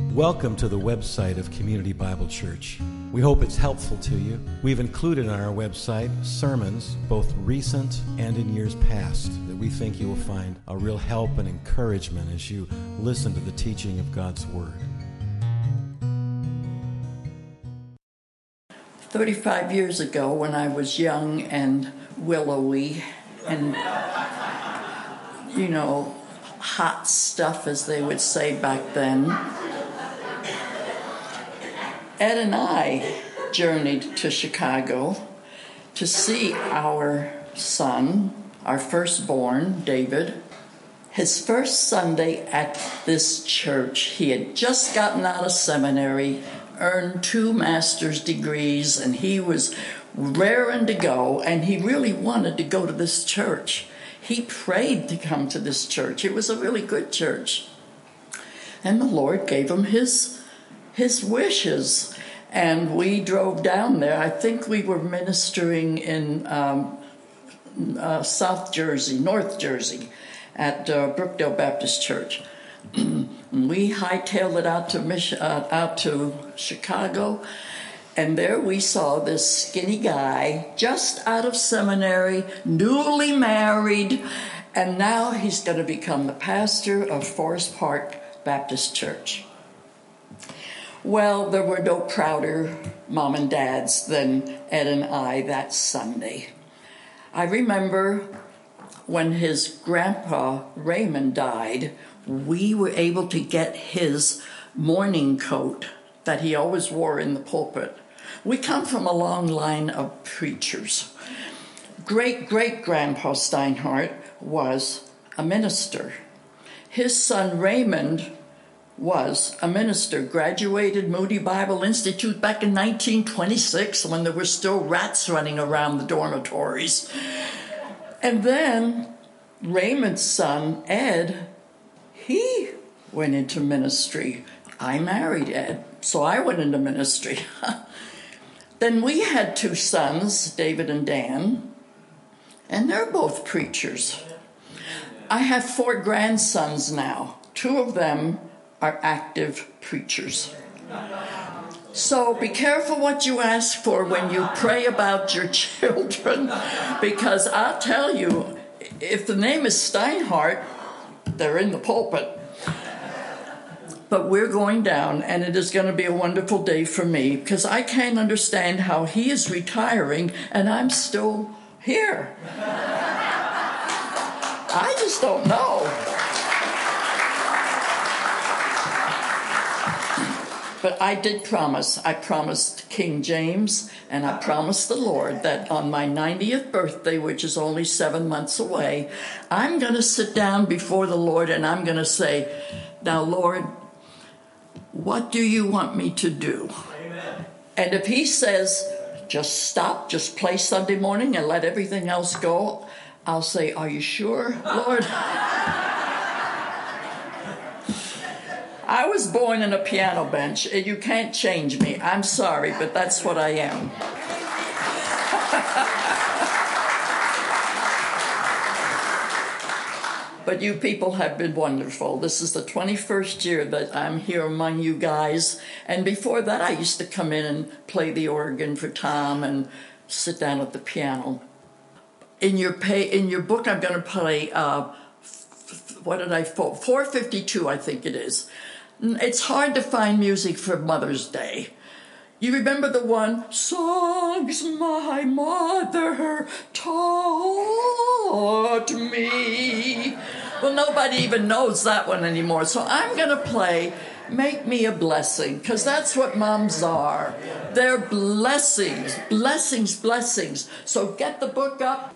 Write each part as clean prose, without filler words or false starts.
Welcome to the website of Community Bible Church. We hope it's helpful to you. We've included on our website sermons, both recent and in years past, that we think you will find a real help and encouragement as you listen to the teaching of God's Word. 35 years ago, when I was young and willowy and, hot stuff, as they would say back then, Ed and I journeyed to Chicago to see our son, our firstborn, David. His first Sunday at this church, he had just gotten out of seminary, earned 2 master's degrees, and he was raring to go, and he really wanted to go to this church. He prayed to come to this church. It was a really good church. And the Lord gave him his wishes. And we drove down there. I think we were ministering in North Jersey, at Brookdale Baptist Church. We hightailed it out to Chicago, and there we saw this skinny guy just out of seminary, newly married, and now he's going to become the pastor of Forest Park Baptist Church. Well, there were no prouder mom and dads than Ed and I that Sunday. I remember when his grandpa, Raymond, died, we were able to get his mourning coat that he always wore in the pulpit. We come from a long line of preachers. Great-great-grandpa Steinhardt was a minister. His son, Raymond, was a minister, graduated Moody Bible Institute back in 1926 when there were still rats running around the dormitories. And then Raymond's son, Ed, he went into ministry. I married Ed, so I went into ministry. Then we had 2 sons, David and Dan, and they're both preachers. I have 4 grandsons now. 2 of them are active preachers. So be careful what you ask for when you pray about your children, because I'll tell you, if the name is Steinhardt, they're in the pulpit. But we're going down, and it is going to be a wonderful day for me, because I can't understand how he is retiring and I'm still here. I just don't know. But I did promise. I promised King James, and I promised the Lord that on my 90th birthday, which is only 7 months away, I'm going to sit down before the Lord and I'm going to say, now, Lord, what do you want me to do? Amen. And if he says, just stop, just play Sunday morning and let everything else go, I'll say, are you sure, Lord? I was born in a piano bench, and you can't change me. I'm sorry, but that's what I am. But you people have been wonderful. This is the 21st year that I'm here among you guys. And before that, I used to come in and play the organ for Tom and sit down at the piano. In your book, I'm going to play, 452, I think it is. It's hard to find music for Mother's Day. You remember the one, songs my mother taught me. Well, nobody even knows that one anymore. So I'm going to play Make Me a Blessing, because that's what moms are. They're blessings, blessings, blessings. So get the book up.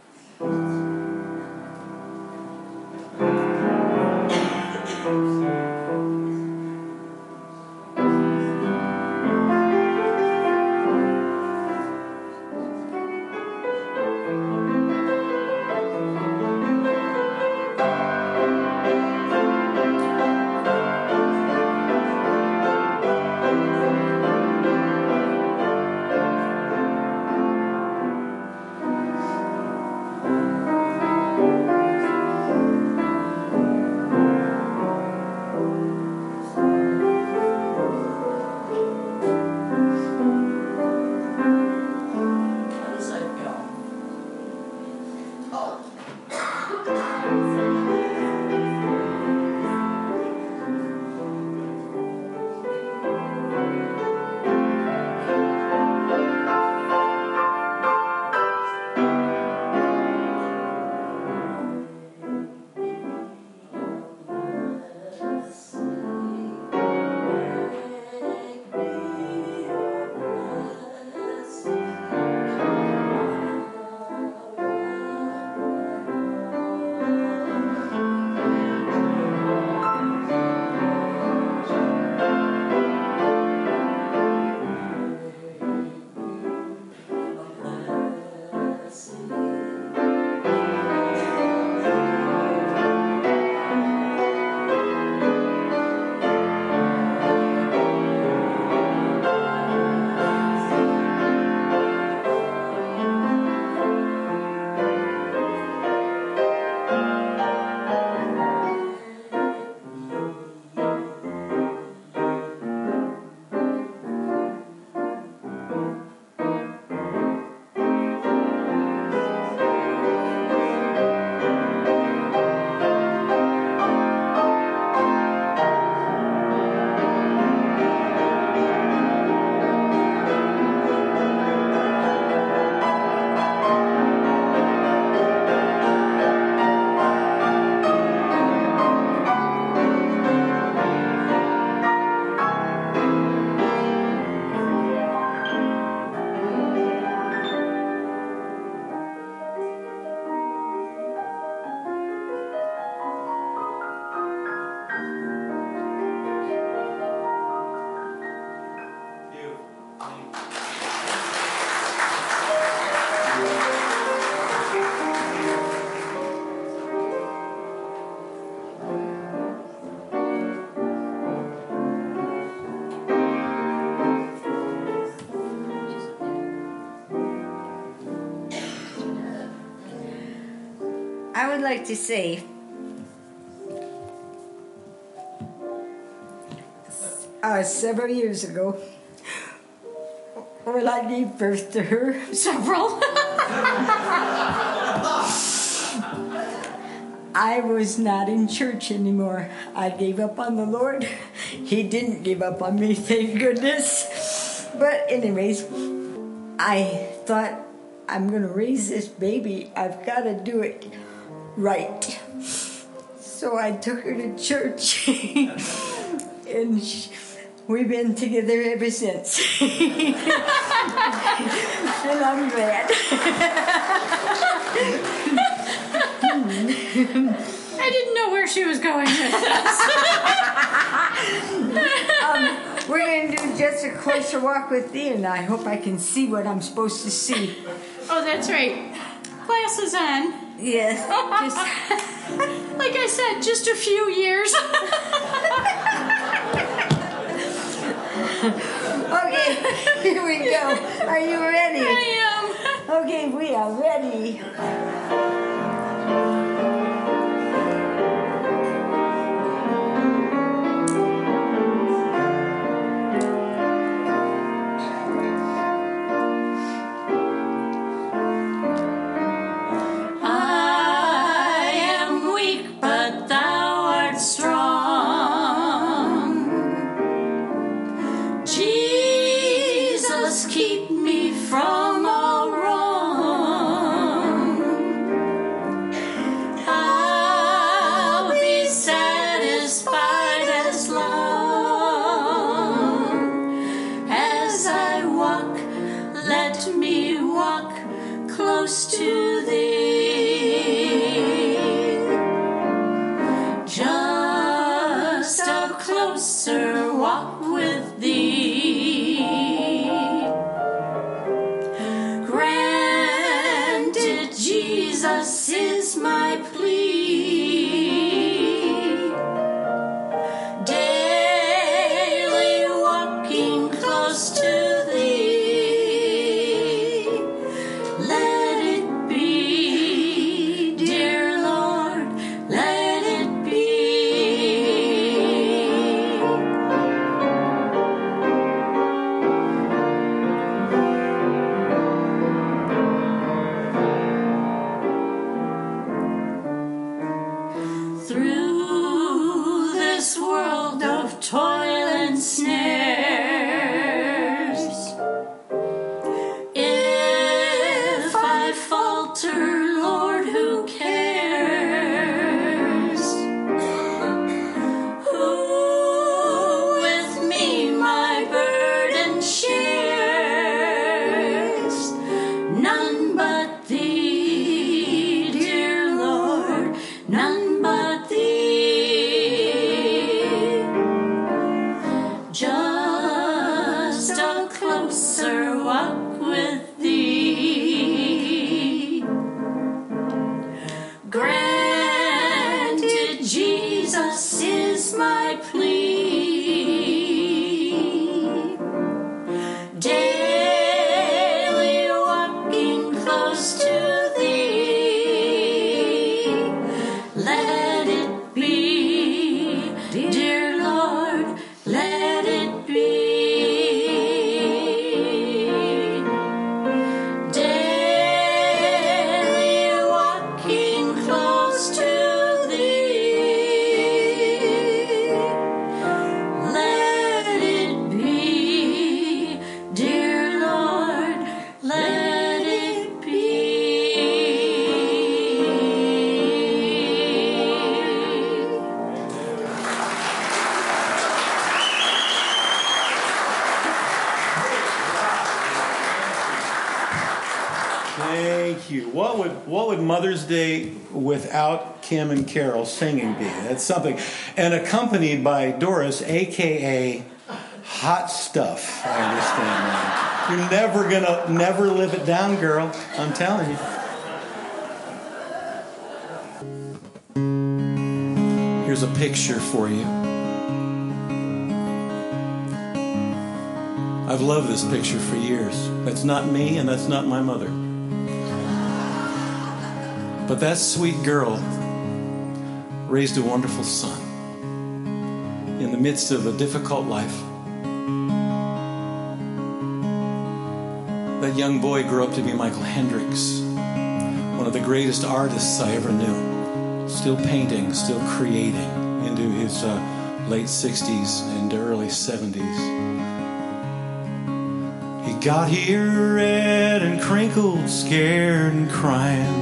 I would like to say, several years ago, when I gave birth to her, Several. I was not in church anymore. I gave up on the Lord. He didn't give up on me, thank goodness. But anyways, I thought, I'm going to raise this baby. I've got to do it right. So I took her to church. And we've been together ever since. And I'm glad. I didn't know where she was going with this. We're going to do just a closer walk with thee, and I hope I can see what I'm supposed to see. Oh, that's right. Glasses on. Yes. Like I said, just a few years. Okay, here we go. Are you ready? I am. Okay, we are ready. Keep me from all wrong. I'll be satisfied as long as I walk. Let me walk close to thee. Just a closer walk with thee. Jesus is my plea, daily walking close to thee. Let it be, dear Lord, let it be. Through this world of toil and snares, if I falter, Lord, who cares? Who with me my burden shares? None but thee, dear Lord, none but thee. Just a closer walk with thee. Granted, Jesus is my plea, daily walking close to thee. Let it be, dear Lord, let it be. Daily walking close to thee. Let it be, dear Lord, let it be. Thank you. What would Mother's Day without Kim and Carol singing be? That's something. And accompanied by Doris, a.k.a. Hot Stuff. I understand that. You're never live it down, girl. I'm telling you. Here's a picture for you. I've loved this picture for years. That's not me, and that's not my mother. But that sweet girl raised a wonderful son in the midst of a difficult life. That young boy grew up to be Michael Hendricks, one of the greatest artists I ever knew. Still painting, still creating into his late 60s and early 70s. He got here red and crinkled, scared and crying.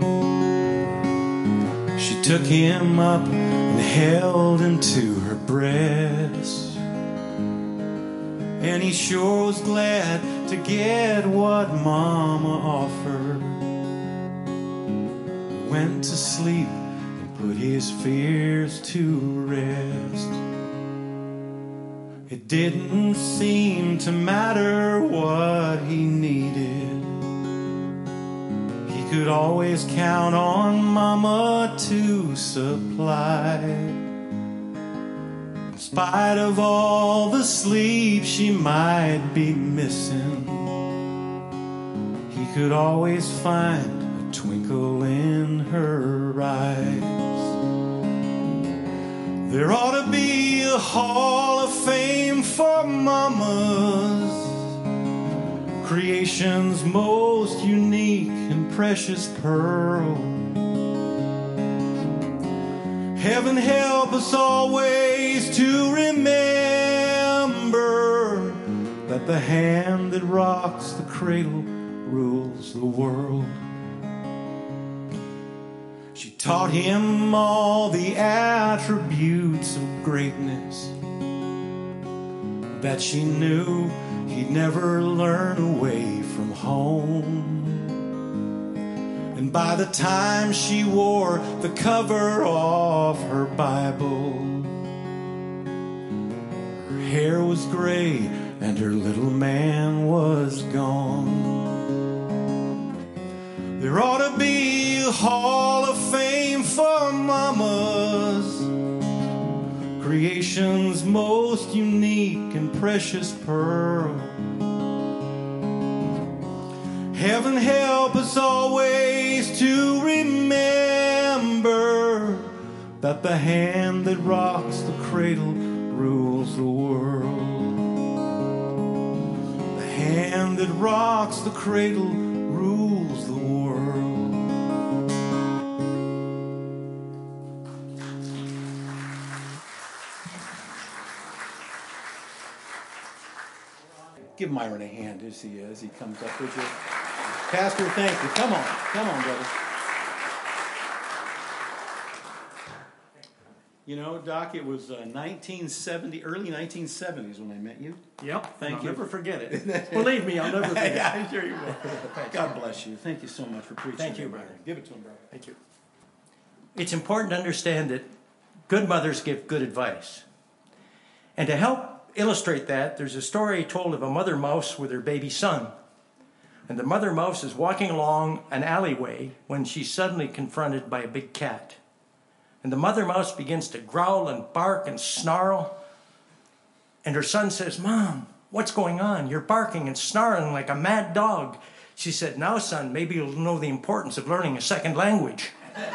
She took him up and held him to her breast. And he sure was glad to get what Mama offered. Went to sleep and put his fears to rest. It didn't seem to matter what he needed. He could always count on Mama to supply. In spite of all the sleep she might be missing, he could always find a twinkle in her eyes. There ought to be a hall of fame for mamas, creation's most unique and precious pearl. Heaven help us always to remember that the hand that rocks the cradle rules the world. She taught him all the attributes of greatness that she knew he'd never learn away from home. And by the time she wore the cover off her Bible, her hair was gray and her little man was gone. There ought to be a hall of fame for mamas, creation's most unique and precious pearl. Heaven help us always to remember that the hand that rocks the cradle rules the world. The hand that rocks the cradle rules the world. Give Myron a hand as he comes up with you. Pastor, thank you. Come on, brother. You know, Doc, it was 1970, early 1970s when I met you. Yep. Thank you. I'll never forget it. Believe me, I'll never forget it. Yeah, I'm sure you will. God bless you. Thank you so much for preaching. Thank you, brother. Give it to him, brother. Thank you. It's important to understand that good mothers give good advice. And to help illustrate that, there's a story told of a mother mouse with her baby son. And the mother mouse is walking along an alleyway when she's suddenly confronted by a big cat. And the mother mouse begins to growl and bark and snarl. And her son says, "Mom, what's going on? You're barking and snarling like a mad dog." She said, "Now, son, maybe you'll know the importance of learning a second language."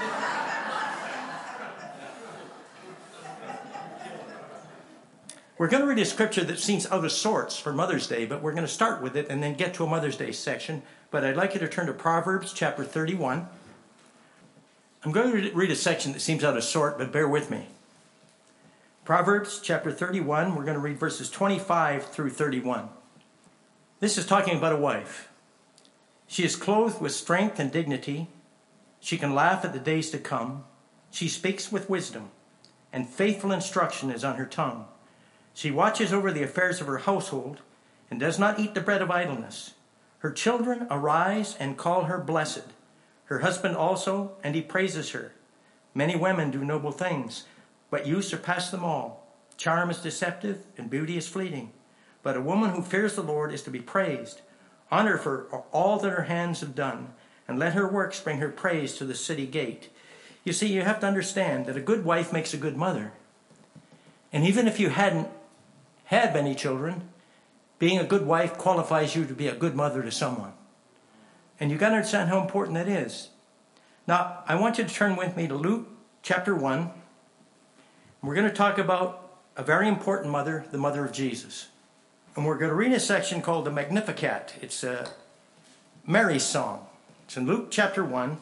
We're going to read a scripture that seems out of sorts for Mother's Day, but we're going to start with it and then get to a Mother's Day section. But I'd like you to turn to Proverbs chapter 31. I'm going to read a section that seems out of sort, but bear with me. Proverbs chapter 31, we're going to read verses 25 through 31. This is talking about a wife. She is clothed with strength and dignity. She can laugh at the days to come. She speaks with wisdom, and faithful instruction is on her tongue. She watches over the affairs of her household and does not eat the bread of idleness. Her children arise and call her blessed. Her husband also, and he praises her. Many women do noble things, but you surpass them all. Charm is deceptive and beauty is fleeting. But a woman who fears the Lord is to be praised. Honor for all that her hands have done, and let her works bring her praise to the city gate. You see, you have to understand that a good wife makes a good mother. And even if you hadn't had many children, being a good wife qualifies you to be a good mother to someone. And you've got to understand how important that is. Now, I want you to turn with me to Luke chapter 1. We're going to talk about a very important mother, the mother of Jesus. And we're going to read a section called the Magnificat. It's Mary's song. It's in Luke chapter 1.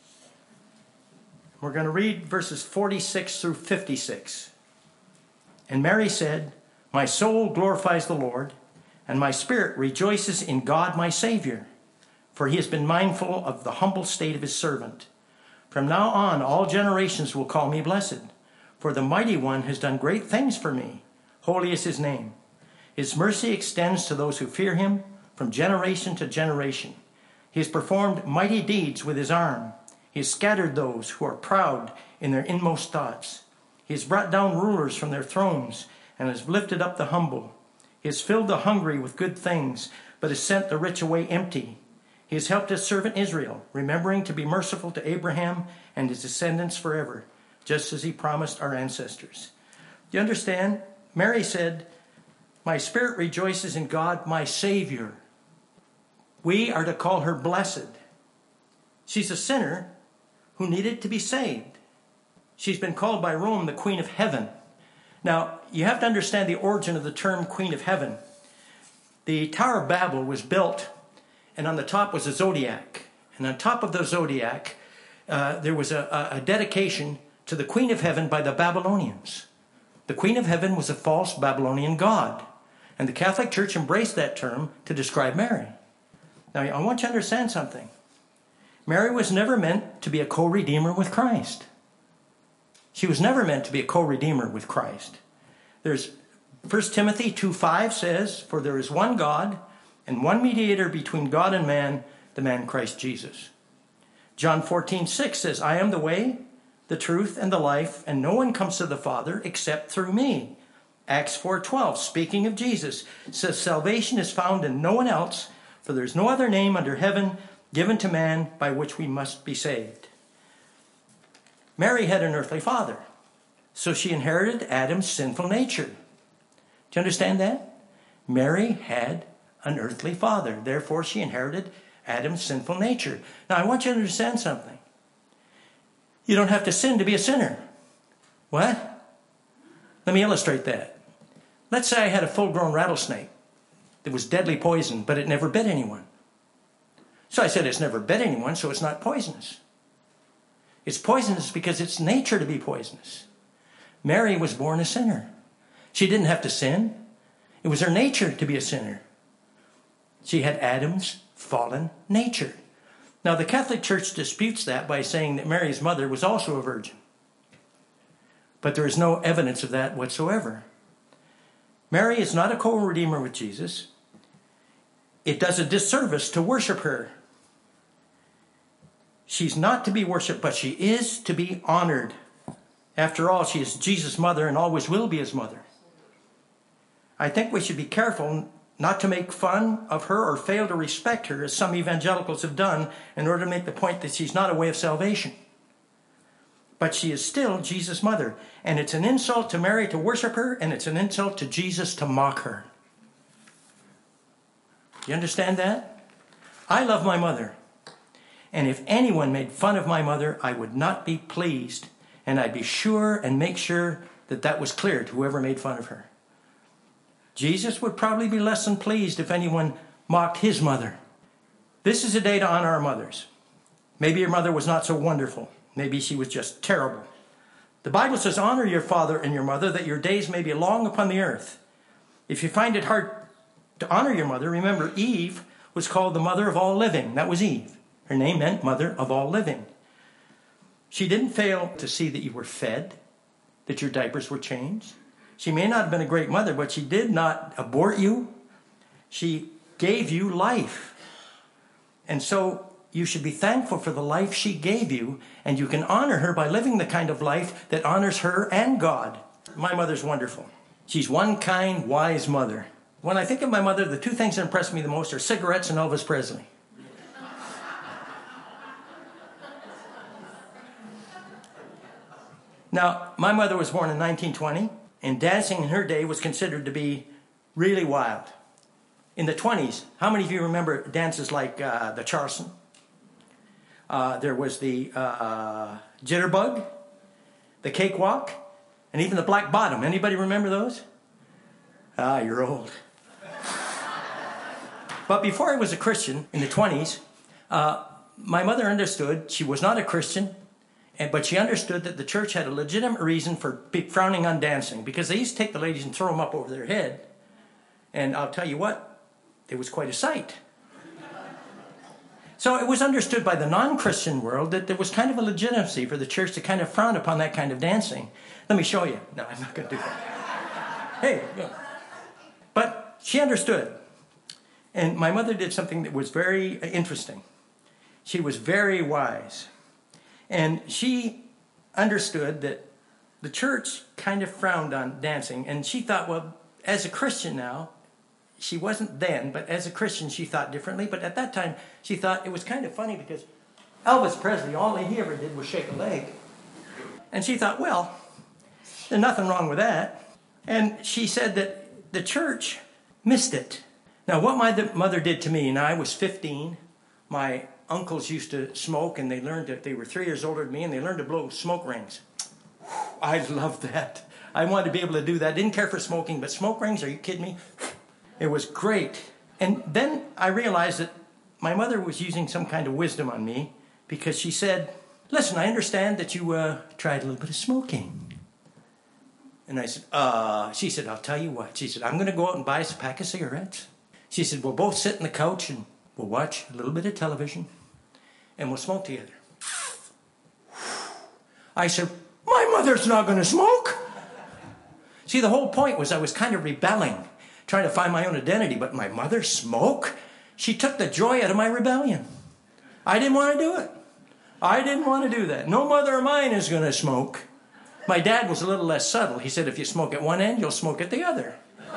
We're going to read verses 46 through 56. And Mary said, "My soul glorifies the Lord, and my spirit rejoices in God my Savior, for he has been mindful of the humble state of his servant. From now on, all generations will call me blessed, for the Mighty One has done great things for me. Holy is his name. His mercy extends to those who fear him from generation to generation. He has performed mighty deeds with his arm. He has scattered those who are proud in their inmost thoughts. He has brought down rulers from their thrones and has lifted up the humble. He has filled the hungry with good things, but has sent the rich away empty. He has helped his servant Israel, remembering to be merciful to Abraham and his descendants forever, just as he promised our ancestors." Do you understand? Mary said, "My spirit rejoices in God, my Savior." We are to call her blessed. She's a sinner who needed to be saved. She's been called by Rome the Queen of Heaven. Now, you have to understand the origin of the term Queen of Heaven. The Tower of Babel was built, and on the top was a zodiac. And on top of the zodiac, there was a dedication to the Queen of Heaven by the Babylonians. The Queen of Heaven was a false Babylonian god. And the Catholic Church embraced that term to describe Mary. Now, I want you to understand something. Mary was never meant to be a co-redeemer with Christ. She was never meant to be a co-redeemer with Christ. There's 1 Timothy 2:5 says, "For there is one God and one mediator between God and man, the man Christ Jesus." John 14:6 says, "I am the way, the truth, and the life, and no one comes to the Father except through me." Acts 4:12, speaking of Jesus, says, "Salvation is found in no one else, for there is no other name under heaven given to man by which we must be saved." Mary had an earthly father, so she inherited Adam's sinful nature. Do you understand that? Mary had an earthly father, therefore she inherited Adam's sinful nature. Now, I want you to understand something. You don't have to sin to be a sinner. What? Let me illustrate that. Let's say I had a full-grown rattlesnake that was deadly poison, but it never bit anyone. So I said it's never bit anyone, so it's not poisonous. It's poisonous because it's nature to be poisonous. Mary was born a sinner. She didn't have to sin. It was her nature to be a sinner. She had Adam's fallen nature. Now, the Catholic Church disputes that by saying that Mary's mother was also a virgin. But there is no evidence of that whatsoever. Mary is not a co-redeemer with Jesus. It does a disservice to worship her. She's not to be worshipped, but she is to be honored. After all, she is Jesus' mother and always will be his mother. I think we should be careful not to make fun of her or fail to respect her, as some evangelicals have done, in order to make the point that she's not a way of salvation. But she is still Jesus' mother, and it's an insult to Mary to worship her, and it's an insult to Jesus to mock her. You understand that? I love my mother. And if anyone made fun of my mother, I would not be pleased. And I'd be sure and make sure that that was clear to whoever made fun of her. Jesus would probably be less than pleased if anyone mocked his mother. This is a day to honor our mothers. Maybe your mother was not so wonderful. Maybe she was just terrible. The Bible says, "Honor your father and your mother, that your days may be long upon the earth." If you find it hard to honor your mother, remember Eve was called the mother of all living. That was Eve. Her name meant mother of all living. She didn't fail to see that you were fed, that your diapers were changed. She may not have been a great mother, but she did not abort you. She gave you life. And so you should be thankful for the life she gave you, and you can honor her by living the kind of life that honors her and God. My mother's wonderful. She's one kind, wise mother. When I think of my mother, the two things that impress me the most are cigarettes and Elvis Presley. Now, my mother was born in 1920, and dancing in her day was considered to be really wild. In the 20s, how many of you remember dances like the Charleston? There was the jitterbug, the cakewalk, and even the black bottom. Anybody remember those? Ah, you're old. But before I was a Christian in the 20s, my mother understood she was not a Christian, but she understood that the church had a legitimate reason for frowning on dancing, because they used to take the ladies and throw them up over their head. And I'll tell you what, it was quite a sight. So it was understood by the non-Christian world that there was kind of a legitimacy for the church to kind of frown upon that kind of dancing. Let me show you. No, I'm not going to do that. Hey, go. But she understood. And my mother did something that was very interesting. She was very wise. And she understood that the church kind of frowned on dancing. And she thought, well, as a Christian now, she wasn't then, but as a Christian, she thought differently. But at that time, she thought it was kind of funny because Elvis Presley, all he ever did was shake a leg. And she thought, well, there's nothing wrong with that. And she said that the church missed it. Now, what my mother did to me, and I was 15, my uncles used to smoke, and they learned that they were 3 years older than me, and they learned to blow smoke rings. I loved that. I wanted to be able to do that. Didn't care for smoking, but smoke rings, are you kidding me? It was great. And then I realized that my mother was using some kind of wisdom on me, because she said, listen, I understand that you tried a little bit of smoking. And I said, she said, I'll tell you what. She said, I'm going to go out and buy us a pack of cigarettes. She said, we'll both sit on the couch and we'll watch a little bit of television and we'll smoke together. I said, my mother's not going to smoke. See, the whole point was I was kind of rebelling, trying to find my own identity, but my mother smoke? She took the joy out of my rebellion. I didn't want to do it. I didn't want to do that. No mother of mine is going to smoke. My dad was a little less subtle. He said, if you smoke at one end, you'll smoke at the other.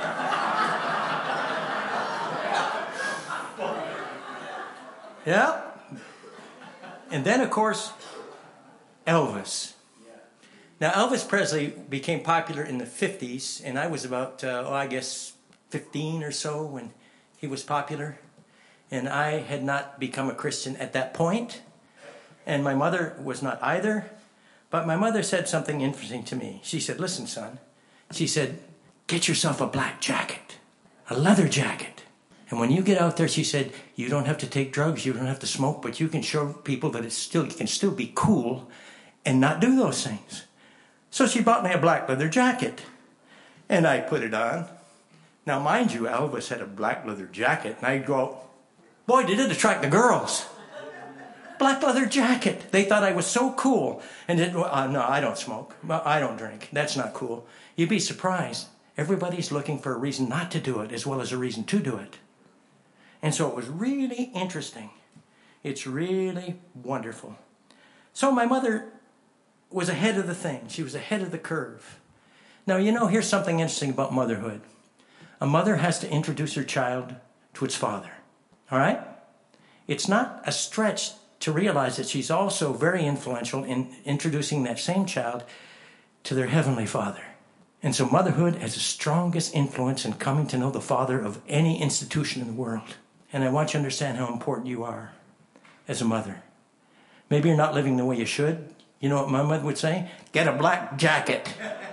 Yeah. And then, of course, Elvis. Now, Elvis Presley became popular in the 50s, and I was about, I guess, 15 or so when he was popular. And I had not become a Christian at that point, and my mother was not either. But my mother said something interesting to me. She said, listen, son. She said, get yourself a black jacket, a leather jacket. And when you get out there, she said, you don't have to take drugs, you don't have to smoke, but you can show people that you can still be cool and not do those things. So she bought me a black leather jacket, and I put it on. Now, mind you, Elvis had a black leather jacket, and I'd go, boy, did it attract the girls. Black leather jacket. They thought I was so cool. And then, no, I don't smoke. I don't drink. That's not cool. You'd be surprised. Everybody's looking for a reason not to do it as well as a reason to do it. And so it was really interesting. It's really wonderful. So my mother was ahead of the thing. She was ahead of the curve. Now, here's something interesting about motherhood. A mother has to introduce her child to its father. All right? It's not a stretch to realize that she's also very influential in introducing that same child to their Heavenly Father. And so motherhood has the strongest influence in coming to know the Father of any institution in the world. And I want you to understand how important you are as a mother. Maybe you're not living the way you should. You know what my mother would say? Get a black jacket.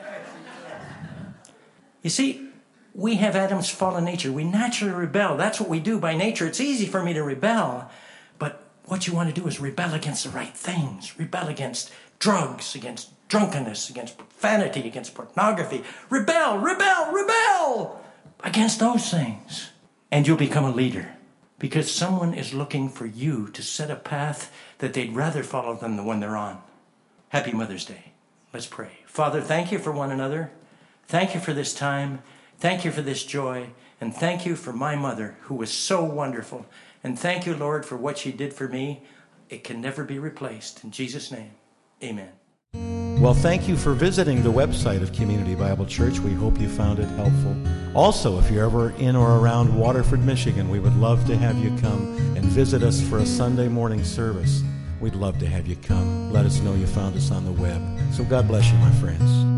You see, we have Adam's fallen nature. We naturally rebel. That's what we do by nature. It's easy for me to rebel. But what you want to do is rebel against the right things. Rebel against drugs, against drunkenness, against profanity, against pornography. Rebel, rebel, rebel against those things. And you'll become a leader. Because someone is looking for you to set a path that they'd rather follow than the one they're on. Happy Mother's Day. Let's pray. Father, thank you for one another. Thank you for this time. Thank you for this joy. And thank you for my mother, who was so wonderful. And thank you, Lord, for what she did for me. It can never be replaced. In Jesus' name, amen. Well, thank you for visiting the website of Community Bible Church. We hope you found it helpful. Also, if you're ever in or around Waterford, Michigan, we would love to have you come and visit us for a Sunday morning service. We'd love to have you come. Let us know you found us on the web. So God bless you, my friends.